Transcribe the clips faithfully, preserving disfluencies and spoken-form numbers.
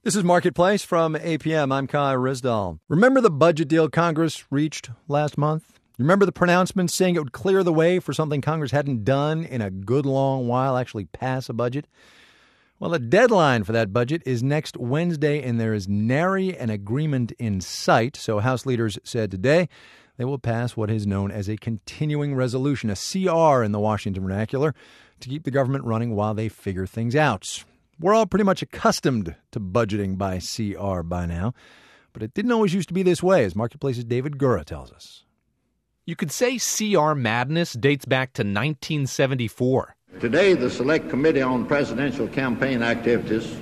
This is Marketplace from A P M. I'm Kai Risdall. Remember the budget deal Congress reached last month? Remember the pronouncement saying it would clear the way for something Congress hadn't done in a good long while, actually pass a budget? Well, the deadline for that budget is next Wednesday, and there is nary an agreement in sight. So House leaders said today they will pass what is known as a continuing resolution, a C R in the Washington vernacular, to keep the government running while they figure things out. We're all pretty much accustomed to budgeting by C R by now, but it didn't always used to be this way, as Marketplace's David Gura tells us. You could say C R madness dates back to nineteen seventy-four. Today, the Select Committee on Presidential Campaign Activities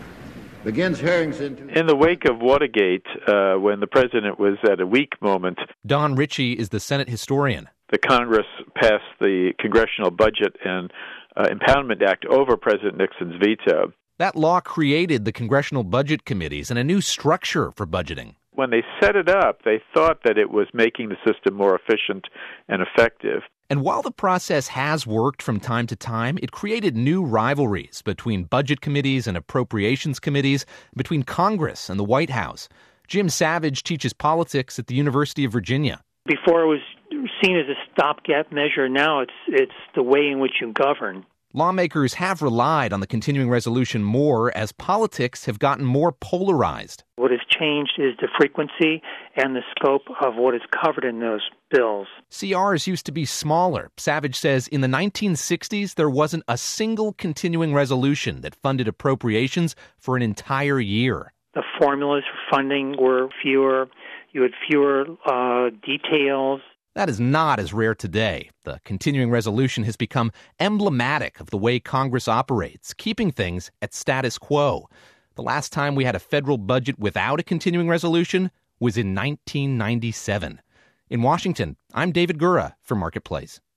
begins hearings into... In the wake of Watergate, uh, when the president was at a weak moment... Don Ritchie is the Senate historian. The Congress passed the Congressional Budget and uh, Impoundment Act over President Nixon's veto. That law created the Congressional Budget Committees and a new structure for budgeting. When they set it up, they thought that it was making the system more efficient and effective. And while the process has worked from time to time, it created new rivalries between budget committees and appropriations committees, between Congress and the White House. Jim Savage teaches politics at the University of Virginia. Before it was seen as a stopgap measure, now it's it's the way in which you govern. Lawmakers have relied on the continuing resolution more as politics have gotten more polarized. What has changed is the frequency and the scope of what is covered in those bills. C Rs used to be smaller. Savage says in the nineteen sixties, there wasn't a single continuing resolution that funded appropriations for an entire year. The formulas for funding were fewer. You had fewer uh, details. That is not as rare today. The continuing resolution has become emblematic of the way Congress operates, keeping things at status quo. The last time we had a federal budget without a continuing resolution was in nineteen ninety-seven. In Washington, I'm David Gura for Marketplace.